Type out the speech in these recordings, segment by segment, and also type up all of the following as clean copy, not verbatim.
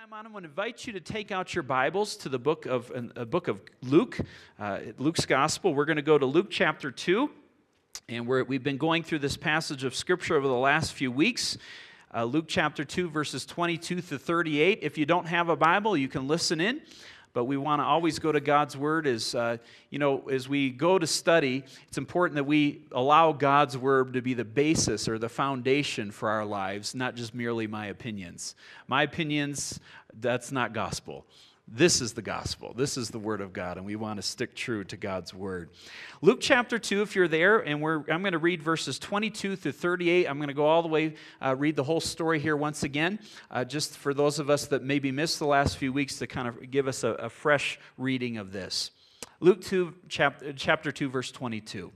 come on, I'm going to invite you to take out your Bibles to the book of Luke, Luke's Gospel. We're going to go to Luke chapter 2, and we've been going through this passage of Scripture over the last few weeks. Luke chapter 2, verses 22 to 38. If you don't have a Bible, you can listen in. But we want to always go to God's Word as we go to study, it's important that we allow God's Word to be the basis or the foundation for our lives, not just merely my opinions. My opinions, that's not gospel. This is the gospel. This is the Word of God, and we want to stick true to God's Word. Luke chapter 2, if you're there, and I'm going to read verses 22 through 38. I'm going to go all the way, read the whole story here once again, just for those of us that maybe missed the last few weeks to kind of give us a fresh reading of this. Luke 2, chapter 2, verse 22.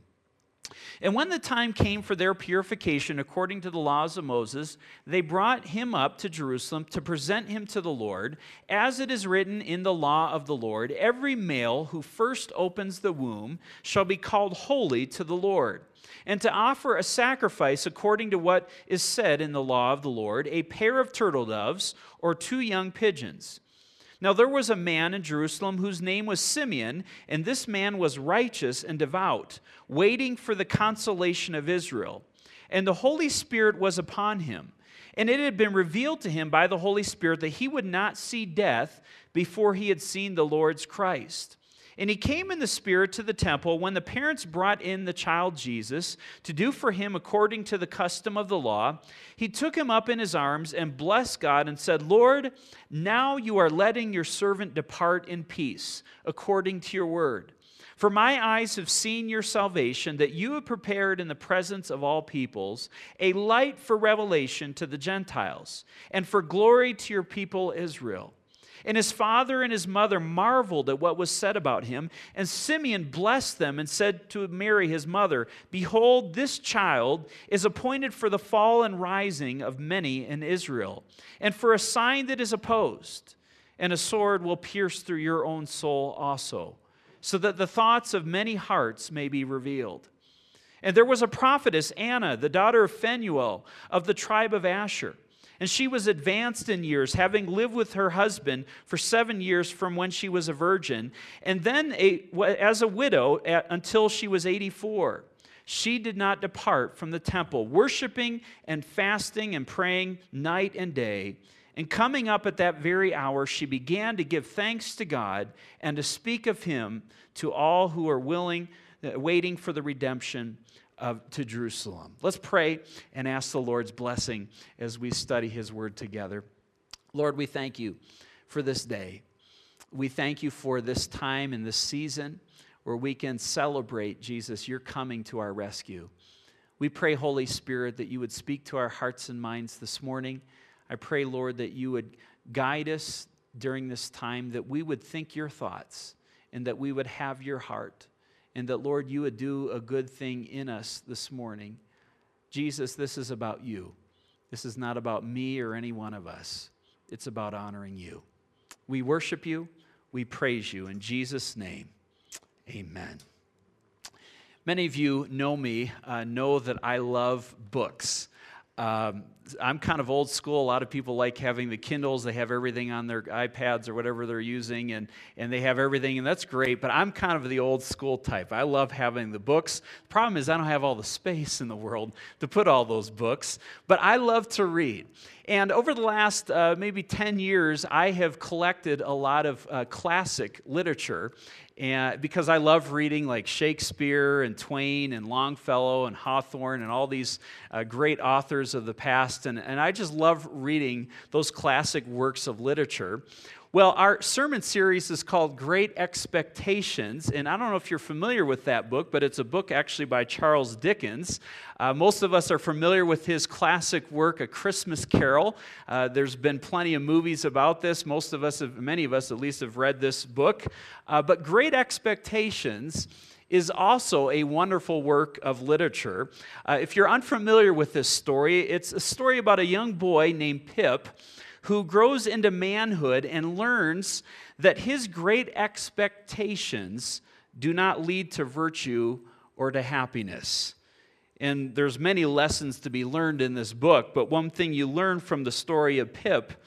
And when the time came for their purification according to the laws of Moses, they brought him up to Jerusalem to present him to the Lord. As it is written in the law of the Lord, every male who first opens the womb shall be called holy to the Lord. And to offer a sacrifice according to what is said in the law of the Lord, a pair of turtle doves or 2 young pigeons. Now there was a man in Jerusalem whose name was Simeon, and this man was righteous and devout, waiting for the consolation of Israel. And the Holy Spirit was upon him. And it had been revealed to him by the Holy Spirit that he would not see death before he had seen the Lord's Christ. And he came in the Spirit to the temple when the parents brought in the child Jesus to do for him according to the custom of the law. He took him up in his arms and blessed God and said, Lord, now you are letting your servant depart in peace, according to your word. For my eyes have seen your salvation, that you have prepared in the presence of all peoples a light for revelation to the Gentiles, and for glory to your people Israel. And his father and his mother marveled at what was said about him. And Simeon blessed them and said to Mary his mother, Behold, this child is appointed for the fall and rising of many in Israel, and for a sign that is opposed. And a sword will pierce through your own soul also, so that the thoughts of many hearts may be revealed. And there was a prophetess, Anna, the daughter of Phanuel, of the tribe of Asher. And she was advanced in years, having lived with her husband for 7 years from when she was a virgin, and then as a widow until she was 84. She did not depart from the temple, worshiping and fasting and praying night and day. And coming up at that very hour, she began to give thanks to God and to speak of him to all who are waiting for the redemption to Jerusalem. Let's pray and ask the Lord's blessing as we study his word together. Lord, we thank you for this day. We thank you for this time and this season where we can celebrate, Jesus, your coming to our rescue. We pray, Holy Spirit, that you would speak to our hearts and minds this morning. I pray, Lord, that you would guide us during this time, that we would think your thoughts and that we would have your heart. And that, Lord, you would do a good thing in us this morning. Jesus, this is about you. This is not about me or any one of us. It's about honoring you. We worship you. We praise you. In Jesus' name, amen. Many of you know me, know that I love books. I'm kind of old school. A lot of people like having the Kindles. They have everything on their iPads or whatever they're using, and they have everything, and that's great, but I'm kind of the old school type. I love having the books. The problem is I don't have all the space in the world to put all those books, but I love to read. And over the last maybe 10 years, I have collected a lot of classic literature, and because I love reading like Shakespeare and Twain and Longfellow and Hawthorne and all these great authors of the past, and I just love reading those classic works of literature. Well, our sermon series is called Great Expectations, and I don't know if you're familiar with that book, but it's a book actually by Charles Dickens. Most of us are familiar with his classic work, A Christmas Carol. There's been plenty of movies about this. Many of us at least have read this book. But Great Expectations is also a wonderful work of literature. If you're unfamiliar with this story, it's a story about a young boy named Pip who grows into manhood and learns that his great expectations do not lead to virtue or to happiness. And there's many lessons to be learned in this book, but one thing you learn from the story of Pip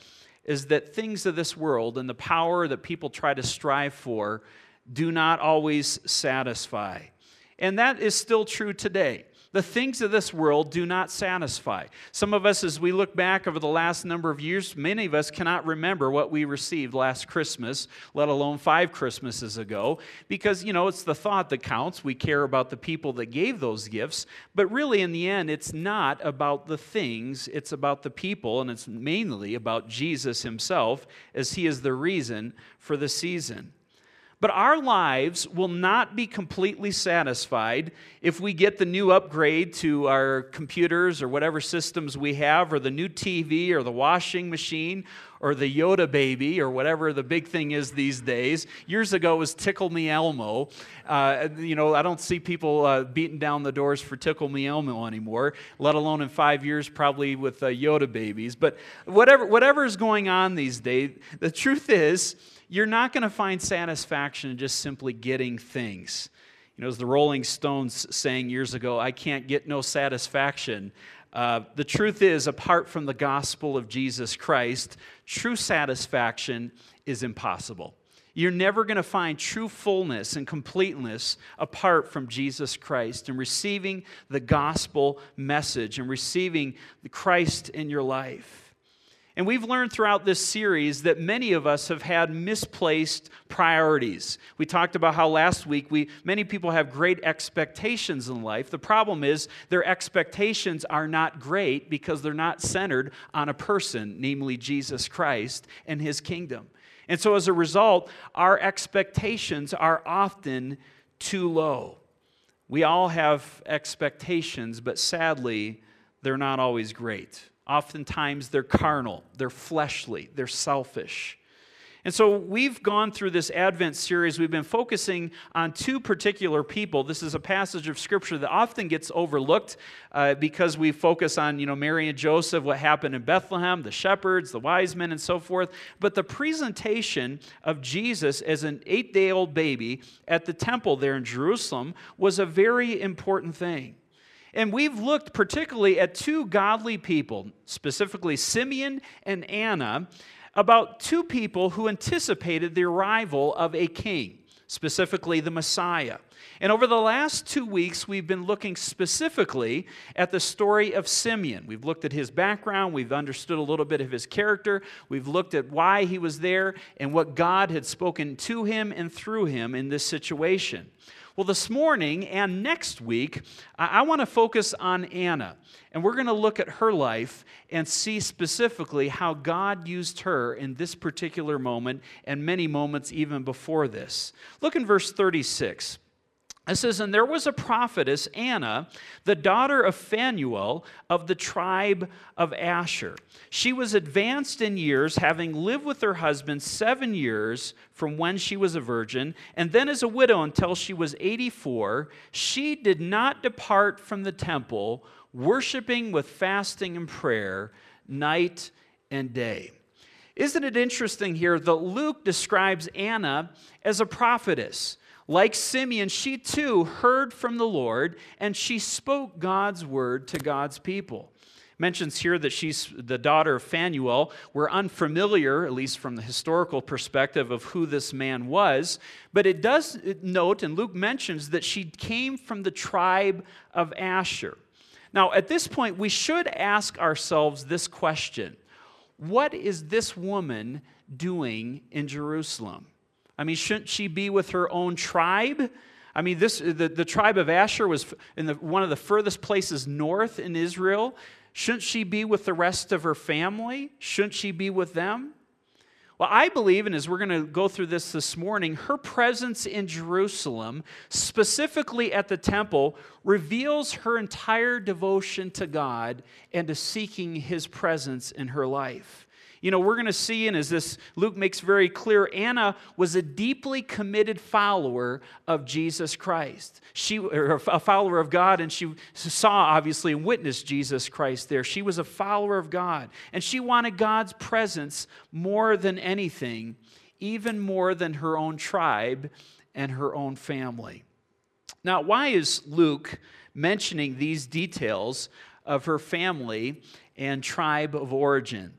is that things of this world and the power that people try to strive for do not always satisfy. And that is still true today. The things of this world do not satisfy. Some of us, as we look back over the last number of years, many of us cannot remember what we received last Christmas, let alone 5 Christmases ago, because, it's the thought that counts. We care about the people that gave those gifts, but really, in the end, it's not about the things, it's about the people, and it's mainly about Jesus himself, as he is the reason for the season. But our lives will not be completely satisfied if we get the new upgrade to our computers or whatever systems we have, or the new TV or the washing machine or the Yoda baby or whatever the big thing is these days. Years ago it was Tickle Me Elmo. I don't see people beating down the doors for Tickle Me Elmo anymore, let alone in 5 years probably with Yoda babies. But whatever is going on these days, the truth is, you're not going to find satisfaction in just simply getting things. As the Rolling Stones sang years ago, I can't get no satisfaction. The truth is, apart from the gospel of Jesus Christ, true satisfaction is impossible. You're never going to find true fullness and completeness apart from Jesus Christ and receiving the gospel message and receiving the Christ in your life. And we've learned throughout this series that many of us have had misplaced priorities. We talked about how last week many people have great expectations in life. The problem is their expectations are not great because they're not centered on a person, namely Jesus Christ and his kingdom. And so as a result, our expectations are often too low. We all have expectations, but sadly, they're not always great. Oftentimes, they're carnal, they're fleshly, they're selfish. And so we've gone through this Advent series. We've been focusing on 2 particular people. This is a passage of Scripture that often gets overlooked because we focus on, Mary and Joseph, what happened in Bethlehem, the shepherds, the wise men, and so forth. But the presentation of Jesus as an 8-day-old baby at the temple there in Jerusalem was a very important thing. And we've looked particularly at 2 godly people, specifically Simeon and Anna, about 2 people who anticipated the arrival of a king, specifically the Messiah. And over the last 2 weeks, we've been looking specifically at the story of Simeon. We've looked at his background, we've understood a little bit of his character, we've looked at why he was there and what God had spoken to him and through him in this situation. Well, this morning and next week, I want to focus on Anna. And we're going to look at her life and see specifically how God used her in this particular moment and many moments even before this. Look in verse 36. It says, "And there was a prophetess, Anna, the daughter of Phanuel of the tribe of Asher. She was advanced in years, having lived with her husband 7 years from when she was a virgin, and then as a widow until she was 84. She did not depart from the temple, worshiping with fasting and prayer night and day." Isn't it interesting here that Luke describes Anna as a prophetess? Like Simeon, she too heard from the Lord, and she spoke God's word to God's people. It mentions here that she's the daughter of Phanuel. We're unfamiliar, at least from the historical perspective, of who this man was, but it does note, and Luke mentions, that she came from the tribe of Asher. Now, at this point, we should ask ourselves this question: what is this woman doing in Jerusalem? I mean, shouldn't she be with her own tribe? I mean, the tribe of Asher was in one of the furthest places north in Israel. Shouldn't she be with the rest of her family? Shouldn't she be with them? Well, I believe, and as we're going to go through this morning, her presence in Jerusalem, specifically at the temple, reveals her entire devotion to God and to seeking His presence in her life. We're going to see, and as this Luke makes very clear, Anna was a deeply committed follower of Jesus Christ. She was a follower of God, and she saw, obviously, and witnessed Jesus Christ there. She was a follower of God, and she wanted God's presence more than anything, even more than her own tribe and her own family. Now, why is Luke mentioning these details of her family and tribe of origin?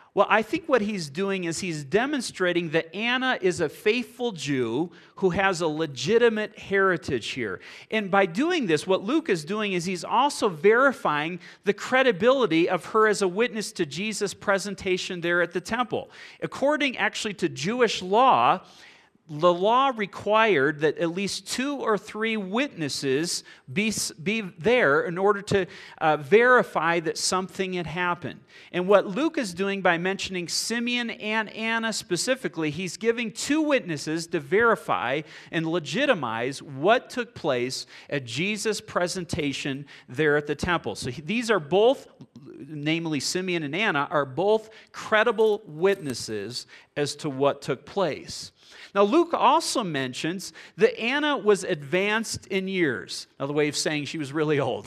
Well, I think what he's doing is he's demonstrating that Anna is a faithful Jew who has a legitimate heritage here. And by doing this, what Luke is doing is he's also verifying the credibility of her as a witness to Jesus' presentation there at the temple. According actually to Jewish law, the law required that at least 2 or 3 witnesses be there in order to verify that something had happened. And what Luke is doing by mentioning Simeon and Anna specifically, he's giving 2 witnesses to verify and legitimize what took place at Jesus' presentation there at the temple. So these are both, namely Simeon and Anna, are both credible witnesses as to what took place. Now, Luke also mentions that Anna was advanced in years. Another way of saying she was really old.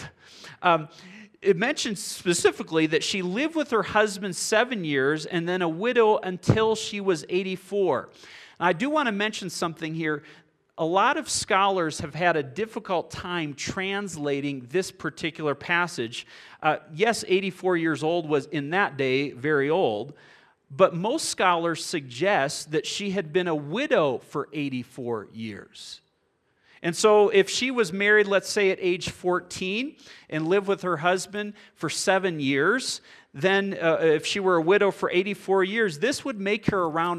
It mentions specifically that she lived with her husband 7 years and then a widow until she was 84. Now, I do want to mention something here. A lot of scholars have had a difficult time translating this particular passage. Yes, 84 years old was in that day very old. But most scholars suggest that she had been a widow for 84 years. And so if she was married, let's say at age 14, and lived with her husband for 7 years, then if she were a widow for 84 years, this would make her around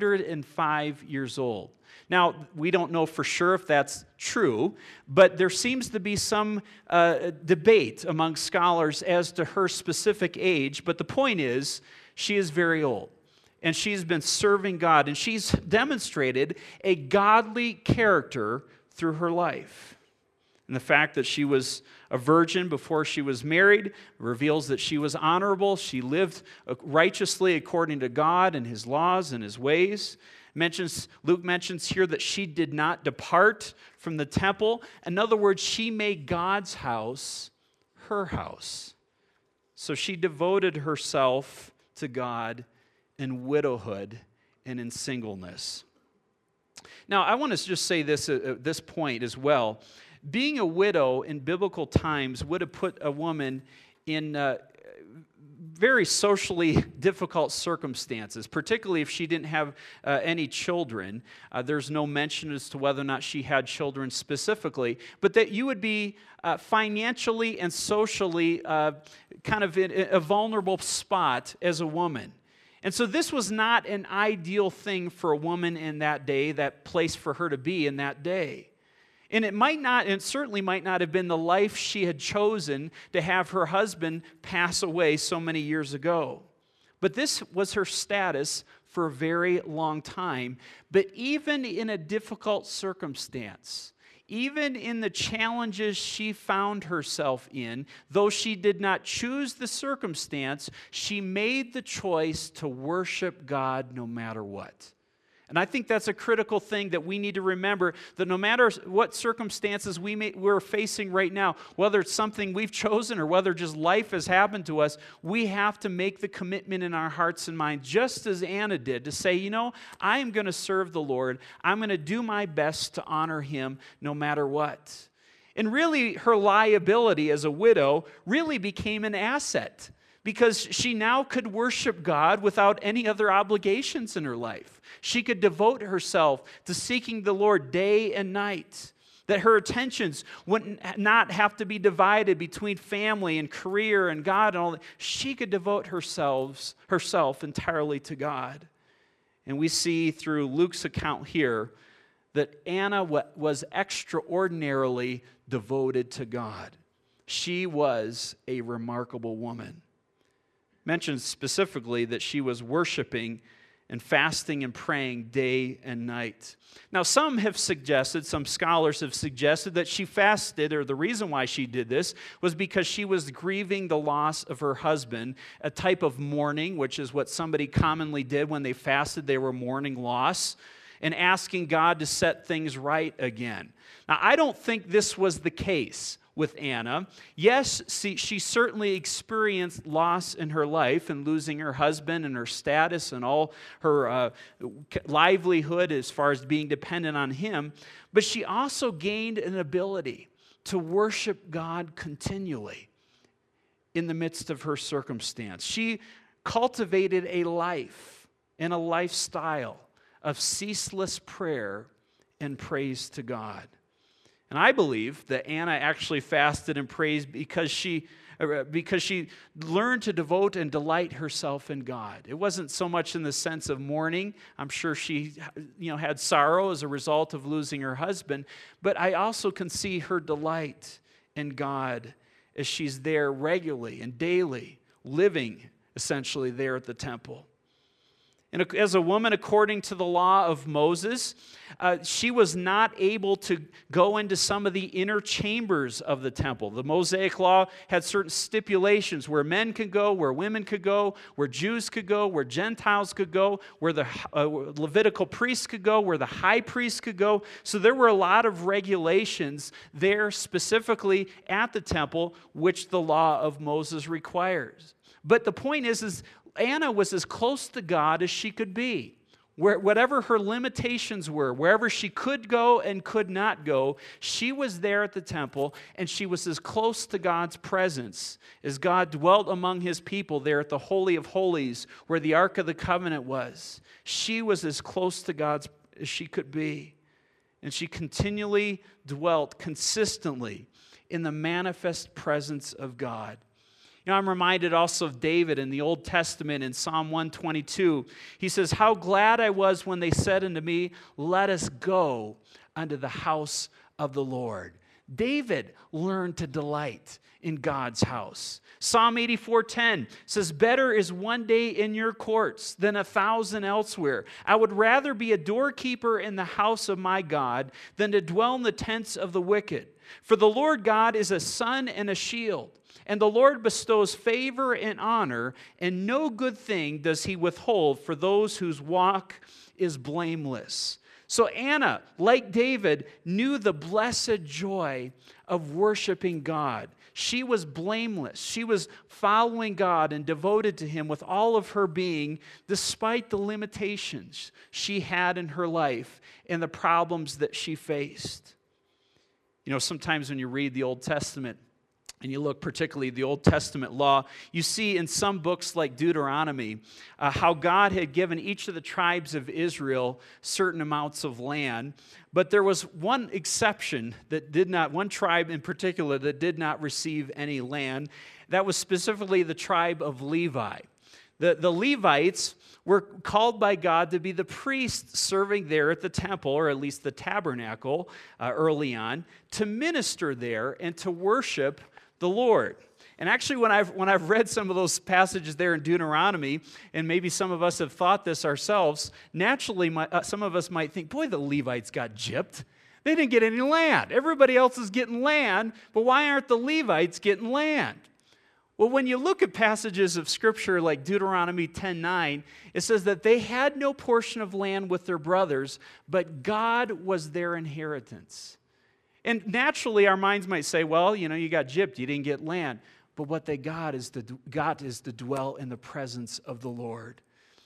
105 years old. Now, we don't know for sure if that's true, but there seems to be some debate among scholars as to her specific age. But the point is, she is very old, and she's been serving God, and she's demonstrated a godly character through her life. And the fact that she was a virgin before she was married reveals that she was honorable. She lived righteously according to God and His laws and His ways. Luke mentions here that she did not depart from the temple. In other words, she made God's house her house. So she devoted herself to God in widowhood and in singleness. Now, I want to just say this at this point as well. Being a widow in biblical times would have put a woman in very socially difficult circumstances, particularly if she didn't have any children. There's no mention as to whether or not she had children specifically, but that you would be financially and socially kind of in a vulnerable spot as a woman. And so this was not an ideal thing for a woman in that day, that place for her to be in that day. And it certainly might not have been the life she had chosen to have her husband pass away so many years ago. But this was her status for a very long time. But even in a difficult circumstance, even in the challenges she found herself in, though she did not choose the circumstance, she made the choice to worship God no matter what. And I think that's a critical thing that we need to remember, that no matter what circumstances we're facing right now, whether it's something we've chosen or whether just life has happened to us, we have to make the commitment in our hearts and minds, just as Anna did, to say, I am going to serve the Lord. I'm going to do my best to honor Him no matter what. And really, her liability as a widow really became an asset, because she now could worship God without any other obligations in her life. She could devote herself to seeking the Lord day and night, that her attentions would not have to be divided between family and career and God and all that. She could devote herself entirely to God. And we see through Luke's account here that Anna was extraordinarily devoted to God. She was a remarkable woman. Mentions specifically that she was worshiping and fasting and praying day and night. Now, some scholars have suggested that she fasted, or the reason why she did this was because she was grieving the loss of her husband, a type of mourning, which is what somebody commonly did when they fasted. They were mourning loss and asking God to set things right again. Now, I don't think this was the case with Anna. Yes, she certainly experienced loss in her life and losing her husband and her status and all her livelihood as far as being dependent on him, but she also gained an ability to worship God continually in the midst of her circumstance. She cultivated a life and a lifestyle of ceaseless prayer and praise to God. And I believe that Anna actually fasted and prayed because she learned to devote and delight herself in God. It wasn't so much in the sense of mourning. I'm sure she had sorrow as a result of losing her husband, but I also can see her delight in God as she's there regularly and daily, living essentially there at the temple. And as a woman, according to the law of Moses, she was not able to go into some of the inner chambers of the temple. The Mosaic law had certain stipulations where men could go, where women could go, where Jews could go, where Gentiles could go, where the Levitical priests could go, where the high priest could go. So there were a lot of regulations there specifically at the temple, which the law of Moses requires. But the point is Anna was as close to God as she could be. Whatever her limitations were, wherever she could go and could not go, she was there at the temple, and she was as close to God's presence as God dwelt among his people there at the Holy of Holies, where the Ark of the Covenant was. She was as close to God as she could be. And she continually dwelt consistently in the manifest presence of God. I'm reminded also of David in the Old Testament in Psalm 122. He says, "How glad I was when they said unto me, let us go unto the house of the Lord." David learned to delight in God's house. Psalm 84:10 says, "Better is one day in your courts than 1,000 elsewhere. I would rather be a doorkeeper in the house of my God than to dwell in the tents of the wicked. For the Lord God is a sun and a shield. And the Lord bestows favor and honor, and no good thing does he withhold for those whose walk is blameless." So Anna, like David, knew the blessed joy of worshiping God. She was blameless. She was following God and devoted to him with all of her being, despite the limitations she had in her life and the problems that she faced. Sometimes when you read the Old Testament, and you look particularly at the Old Testament law, you see in some books like Deuteronomy how God had given each of the tribes of Israel certain amounts of land. But there was one exception one tribe in particular that did not receive any land. That was specifically the tribe of Levi. The Levites were called by God to be the priests serving there at the temple, or at least the tabernacle early on, to minister there and to worship the Lord. And actually, when I've read some of those passages there in Deuteronomy, and maybe some of us have thought this ourselves, naturally some of us might think, boy, the Levites got gypped. They didn't get any land. Everybody else is getting land, but why aren't the Levites getting land? Well, when you look at passages of Scripture like Deuteronomy 10:9, it says that they had no portion of land with their brothers, but God was their inheritance. And naturally, our minds might say, well, you got gypped, you didn't get land. But what they got is to dwell in the presence of the Lord.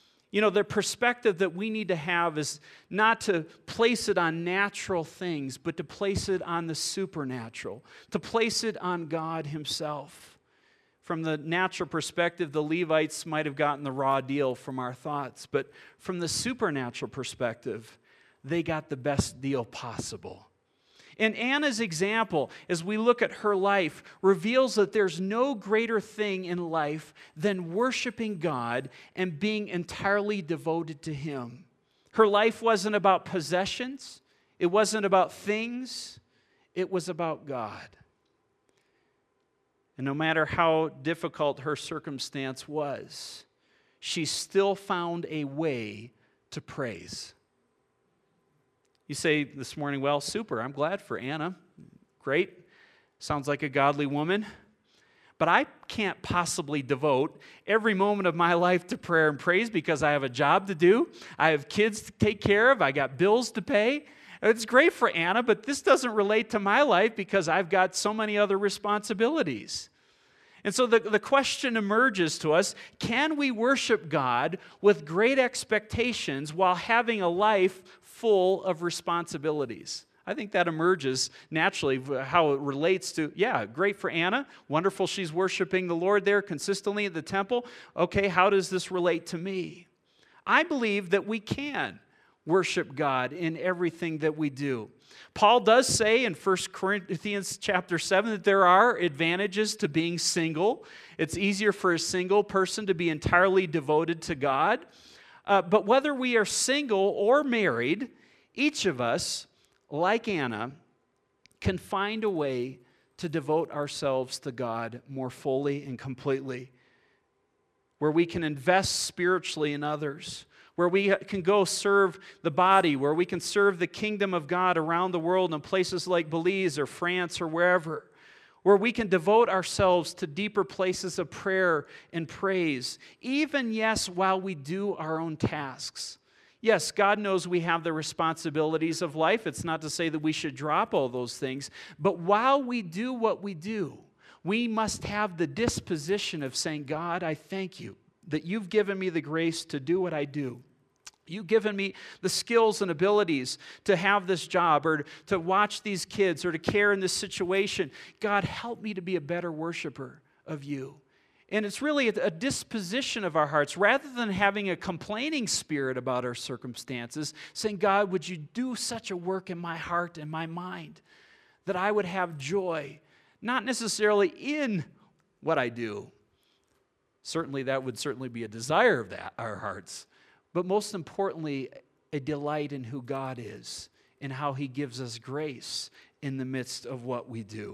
The perspective that we need to have is not to place it on natural things, but to place it on the supernatural, to place it on God himself. From the natural perspective, the Levites might have gotten the raw deal from our thoughts, but from the supernatural perspective, they got the best deal possible. And Anna's example, as we look at her life, reveals that there's no greater thing in life than worshiping God and being entirely devoted to him. Her life wasn't about possessions. It wasn't about things. It was about God. And no matter how difficult her circumstance was, she still found a way to praise. You say this morning, well, super, I'm glad for Anna. Great. Sounds like a godly woman. But I can't possibly devote every moment of my life to prayer and praise because I have a job to do. I have kids to take care of. I got bills to pay. It's great for Anna, but this doesn't relate to my life because I've got so many other responsibilities. And so the question emerges to us, can we worship God with great expectations while having a life full of responsibilities? I think that emerges naturally how it relates to, yeah, great for Anna. Wonderful she's worshiping the Lord there consistently at the temple. Okay, how does this relate to me? I believe that we can worship God in everything that we do. Paul does say in 1 Corinthians chapter 7 that there are advantages to being single. It's easier for a single person to be entirely devoted to God. But whether we are single or married, each of us, like Anna, can find a way to devote ourselves to God more fully and completely, where we can invest spiritually in others, where we can go serve the body, where we can serve the kingdom of God around the world in places like Belize or France or wherever, where we can devote ourselves to deeper places of prayer and praise, even, yes, while we do our own tasks. Yes, God knows we have the responsibilities of life. It's not to say that we should drop all those things, but while we do what we do, we must have the disposition of saying, God, I thank you that you've given me the grace to do what I do. You've given me the skills and abilities to have this job or to watch these kids or to care in this situation. God, help me to be a better worshiper of you. And it's really a disposition of our hearts. Rather than having a complaining spirit about our circumstances, saying, God, would you do such a work in my heart and my mind that I would have joy, not necessarily in what I do. Certainly, that would certainly be a desire of our hearts. But most importantly, a delight in who God is and how He gives us grace in the midst of what we do.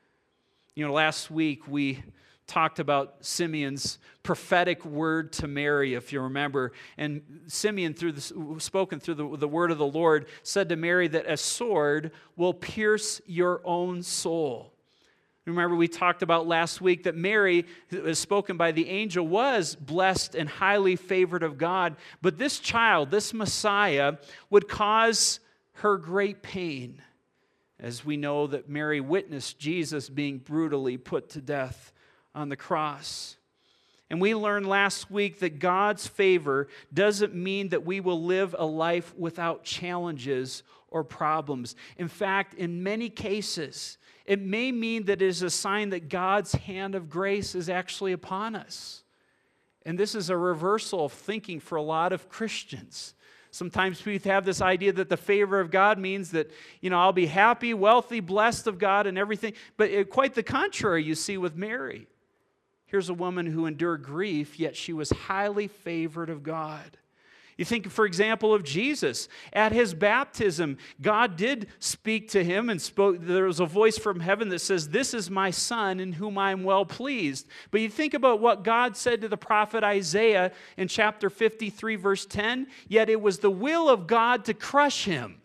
You know, last week we talked about Simeon's prophetic word to Mary, if you remember. And Simeon, spoken through the word of the Lord, said to Mary that a sword will pierce your own soul. Remember, we talked about last week that Mary, as spoken by the angel, was blessed and highly favored of God. But this child, this Messiah, would cause her great pain, as we know that Mary witnessed Jesus being brutally put to death on the cross. And we learned last week that God's favor doesn't mean that we will live a life without challenges or problems. In fact, in many cases, it may mean that it is a sign that God's hand of grace is actually upon us. And this is a reversal of thinking for a lot of Christians. Sometimes we have this idea that the favor of God means that, I'll be happy, wealthy, blessed of God and everything. But quite the contrary you see with Mary. Here's a woman who endured grief, yet she was highly favored of God. You think, for example, of Jesus. At his baptism, God did speak to him and spoke. There was a voice from heaven that says, "This is my son in whom I am well pleased." But you think about what God said to the prophet Isaiah in chapter 53, verse 10, "Yet it was the will of God to crush him."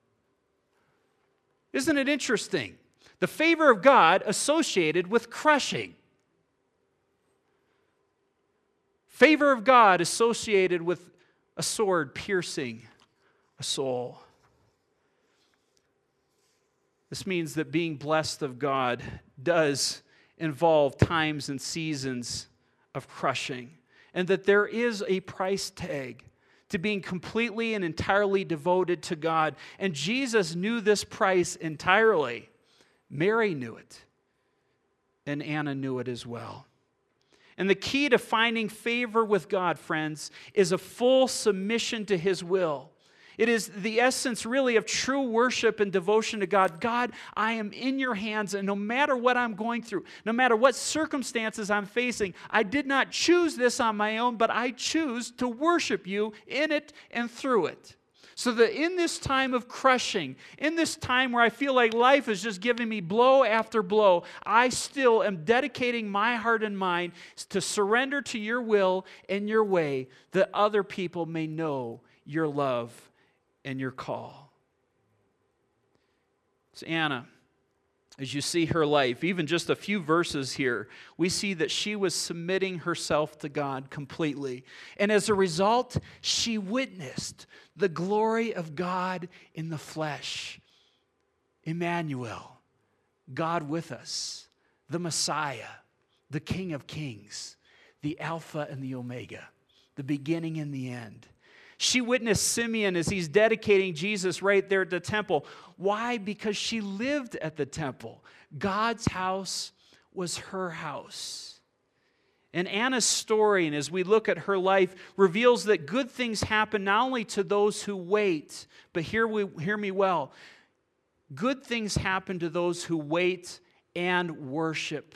Isn't it interesting? The favor of God associated with crushing. Favor of God associated with a sword piercing a soul. This means that being blessed of God does involve times and seasons of crushing, and that there is a price tag to being completely and entirely devoted to God. And Jesus knew this price entirely. Mary knew it, and Anna knew it as well. And the key to finding favor with God, friends, is a full submission to His will. It is the essence, really, of true worship and devotion to God. God, I am in your hands, and no matter what I'm going through, no matter what circumstances I'm facing, I did not choose this on my own, but I choose to worship you in it and through it. So that in this time of crushing, in this time where I feel like life is just giving me blow after blow, I still am dedicating my heart and mind to surrender to your will and your way, that other people may know your love and your call. So Anna, as you see her life, even just a few verses here, we see that she was submitting herself to God completely. And as a result, she witnessed the glory of God in the flesh. Emmanuel, God with us, the Messiah, the King of Kings, the Alpha and the Omega, the beginning and the end. She witnessed Simeon as he's dedicating Jesus right there at the temple. Why? Because she lived at the temple. God's house was her house. And Anna's story, and as we look at her life, reveals that good things happen not only to those who wait, but hear me well, good things happen to those who wait and worship.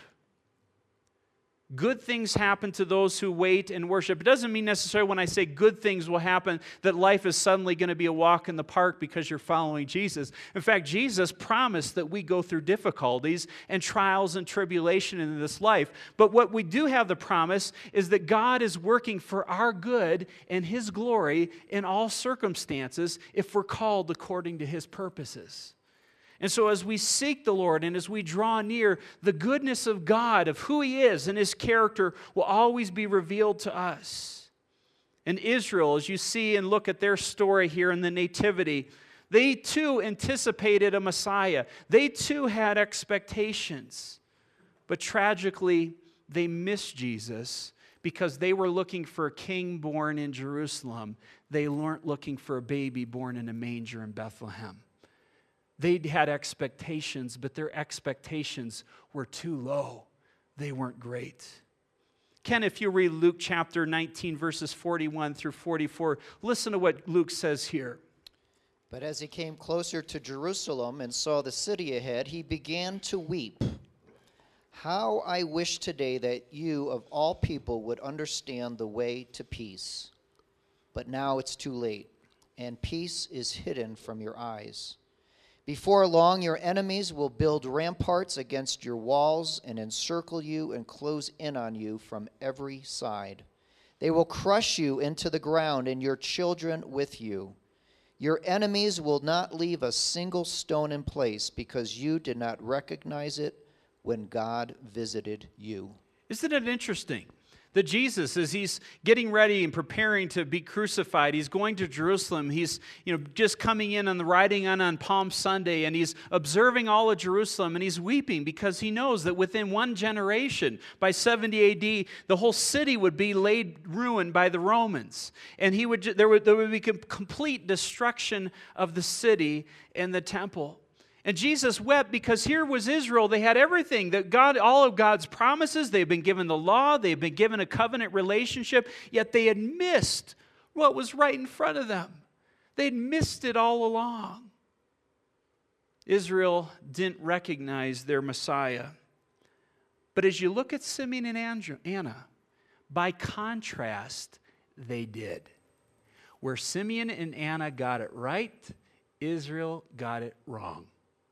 Good things happen to those who wait and worship. It doesn't mean necessarily when I say good things will happen that life is suddenly going to be a walk in the park because you're following Jesus. In fact, Jesus promised that we go through difficulties and trials and tribulation in this life. But what we do have the promise is that God is working for our good and His glory in all circumstances if we're called according to His purposes. And so as we seek the Lord and as we draw near, the goodness of God, of who He is and His character will always be revealed to us. And Israel, as you see and look at their story here in the Nativity, they too anticipated a Messiah. They too had expectations. But tragically, they missed Jesus because they were looking for a king born in Jerusalem. They weren't looking for a baby born in a manger in Bethlehem. They had expectations, but their expectations were too low. They weren't great. Ken, if you read Luke chapter 19, verses 41 through 44, listen to what Luke says here. But as he came closer to Jerusalem and saw the city ahead, he began to weep. How I wish today that you, of all people, would understand the way to peace. But now it's too late, and peace is hidden from your eyes. Before long, your enemies will build ramparts against your walls and encircle you and close in on you from every side. They will crush you into the ground and your children with you. Your enemies will not leave a single stone in place because you did not recognize it when God visited you. Isn't it interesting that Jesus, as he's getting ready and preparing to be crucified, he's going to Jerusalem. He's just coming in on the riding on Palm Sunday, and he's observing all of Jerusalem, and he's weeping because he knows that within one generation, by 70 A.D., the whole city would be laid ruined by the Romans, and there would be complete destruction of the city and the temple. And Jesus wept because here was Israel. They had everything, that God, all of God's promises. They've been given the law. They've been given a covenant relationship. Yet they had missed what was right in front of them. They'd missed it all along. Israel didn't recognize their Messiah. But as you look at Simeon and Anna, by contrast, they did. Where Simeon and Anna got it right, Israel got it wrong.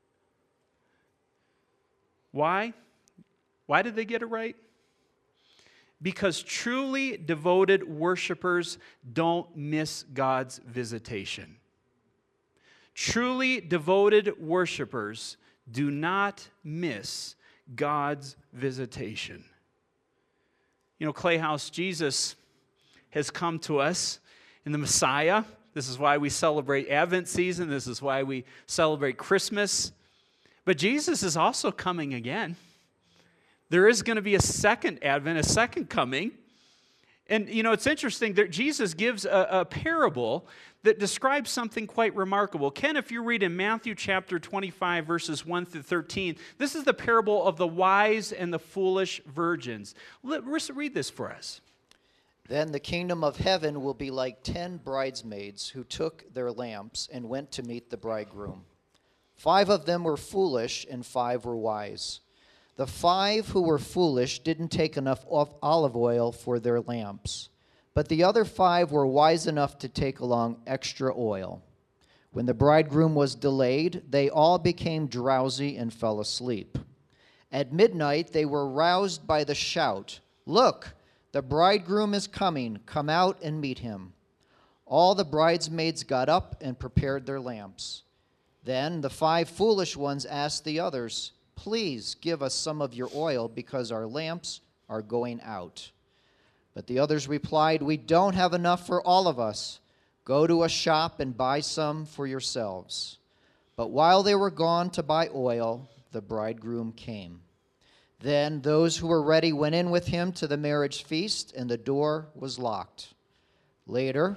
Why? Why did they get it right? Because truly devoted worshipers don't miss God's visitation. Truly devoted worshipers do not miss God's visitation. Clay House, Jesus has come to us in the Messiah. This is why we celebrate Advent season. This is why we celebrate Christmas. But Jesus is also coming again. There is going to be a second advent, a second coming. And, it's interesting that Jesus gives a parable that describes something quite remarkable. Ken, if you read in Matthew chapter 25, verses 1 through 13, this is the parable of the wise and the foolish virgins. Let's read this for us. Then the kingdom of heaven will be like 10 bridesmaids who took their lamps and went to meet the bridegroom. 5 of them were foolish, and 5 were wise. The 5 who were foolish didn't take enough olive oil for their lamps, but the other 5 were wise enough to take along extra oil. When the bridegroom was delayed, they all became drowsy and fell asleep. At midnight, they were roused by the shout, "Look, the bridegroom is coming. Come out and meet him." All the bridesmaids got up and prepared their lamps. Then the 5 foolish ones asked the others, "Please give us some of your oil because our lamps are going out." But the others replied, "We don't have enough for all of us. Go to a shop and buy some for yourselves." But while they were gone to buy oil, the bridegroom came. Then those who were ready went in with him to the marriage feast, and the door was locked. Later,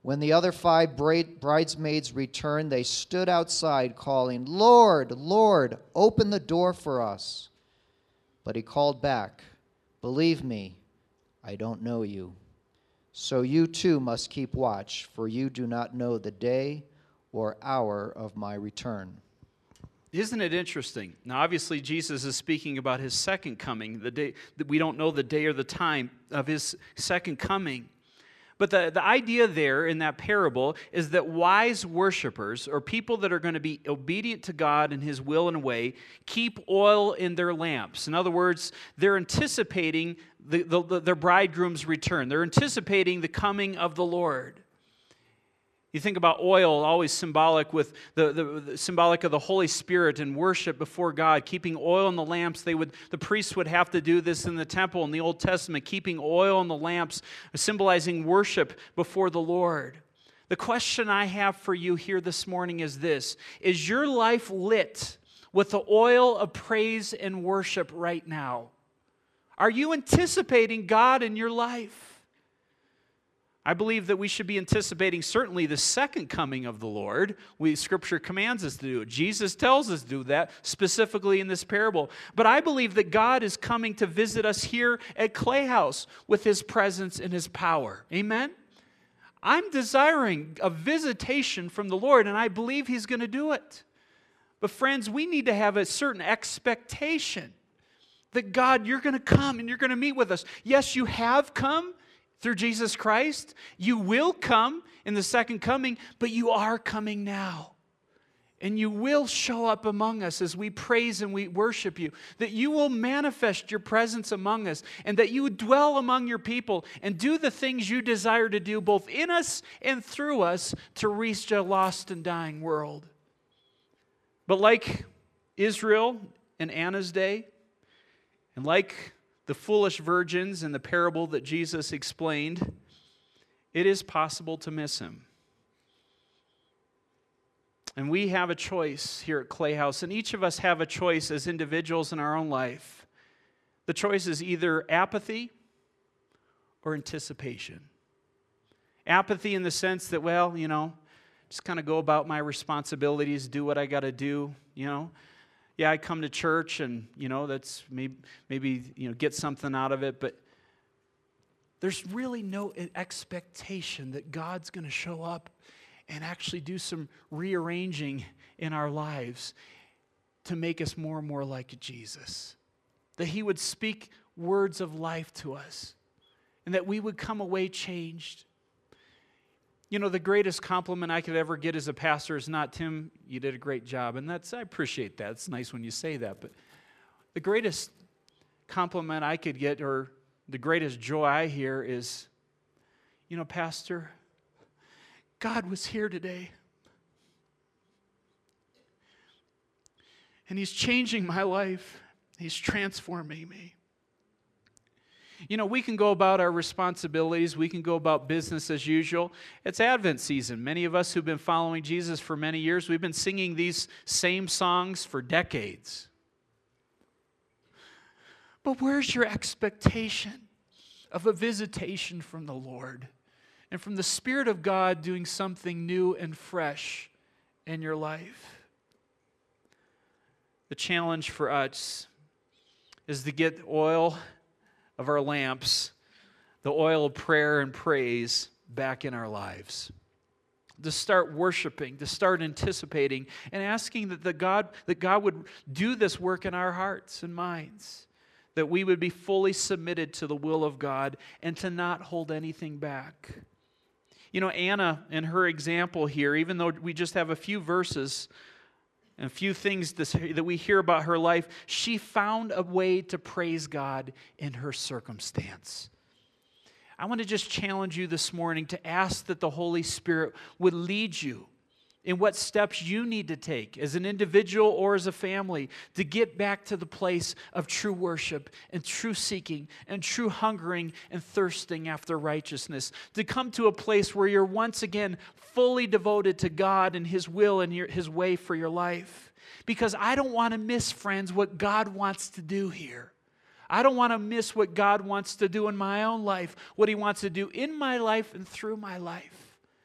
When the other 5 bridesmaids returned, they stood outside calling, "Lord, Lord, open the door for us." But he called back, "Believe me, I don't know you. So you too must keep watch, for you do not know the day or hour of my return." Isn't it interesting? Now, obviously, Jesus is speaking about his second coming. The day that we don't know the day or the time of his second coming. But the idea there in that parable is that wise worshipers, or people that are going to be obedient to God and his will and way, keep oil in their lamps. In other words, they're anticipating their bridegroom's return. They're anticipating the coming of the Lord. You think about oil, always symbolic with the symbolic of the Holy Spirit and worship before God. Keeping oil in the lamps, the priests would have to do this in the temple in the Old Testament, keeping oil in the lamps, symbolizing worship before the Lord. The question I have for you here this morning is this: is your life lit with the oil of praise and worship right now? Are you anticipating God in your life? I believe that we should be anticipating certainly the second coming of the Lord. Scripture commands us to do it. Jesus tells us to do that, specifically in this parable. But I believe that God is coming to visit us here at Clay House with his presence and his power. Amen? I'm desiring a visitation from the Lord, and I believe he's going to do it. But friends, we need to have a certain expectation that God, you're going to come and you're going to meet with us. Yes, you have come through Jesus Christ. You will come in the second coming, but you are coming now. And you will show up among us as we praise and we worship you. That you will manifest your presence among us, and that you dwell among your people and do the things you desire to do both in us and through us to reach a lost and dying world. But like Israel in Anna's day, and like the foolish virgins in the parable that Jesus explained, it is possible to miss him. And we have a choice here at Clay House, and each of us have a choice as individuals in our own life. The choice is either apathy or anticipation. Apathy in the sense that, well, just kind of go about my responsibilities, do what I got to do, Yeah, I come to church and, that's maybe get something out of it, but there's really no expectation that God's going to show up and actually do some rearranging in our lives to make us more and more like Jesus. That he would speak words of life to us and that we would come away changed. The greatest compliment I could ever get as a pastor is not, "Tim, you did a great job." And I appreciate that. It's nice when you say that. But the greatest compliment I could get, or the greatest joy I hear is, "Pastor, God was here today. And he's changing my life. He's transforming me." We can go about our responsibilities. We can go about business as usual. It's Advent season. Many of us who've been following Jesus for many years, we've been singing these same songs for decades. But where's your expectation of a visitation from the Lord and from the Spirit of God doing something new and fresh in your life? The challenge for us is to get oil of our lamps, the oil of prayer and praise, back in our lives. To start worshiping, to start anticipating, and asking that God would do this work in our hearts and minds. That we would be fully submitted to the will of God and to not hold anything back. Anna, in her example here, even though we just have a few verses and a few things that we hear about her life, she found a way to praise God in her circumstance. I want to just challenge you this morning to ask that the Holy Spirit would lead you in what steps you need to take as an individual or as a family to get back to the place of true worship and true seeking and true hungering and thirsting after righteousness. To come to a place where you're once again fully devoted to God and his will and his way for your life. Because I don't want to miss, friends, what God wants to do here. I don't want to miss what God wants to do in my own life, what he wants to do in my life and through my life.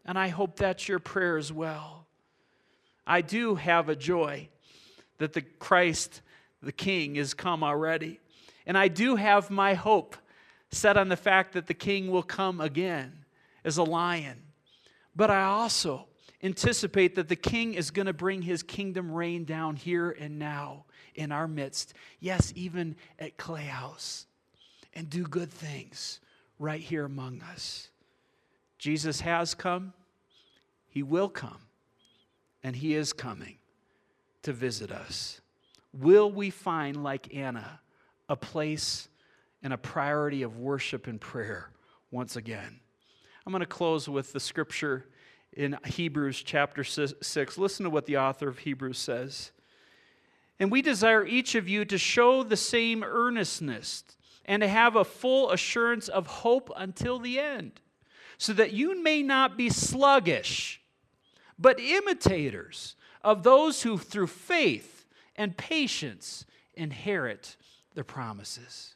And I hope that's your prayer as well. I do have a joy that the Christ, the King, is come already. And I do have my hope set on the fact that the King will come again as a lion. But I also anticipate that the King is going to bring his kingdom reign down here and now in our midst. Yes, even at Clay House. And do good things right here among us. Jesus has come. He will come. And he is coming to visit us. Will we find, like Anna, a place and a priority of worship and prayer once again? I'm going to close with the scripture in Hebrews chapter 6. Listen to what the author of Hebrews says. And we desire each of you to show the same earnestness and to have a full assurance of hope until the end, so that you may not be sluggish, but imitators of those who through faith and patience inherit the promises.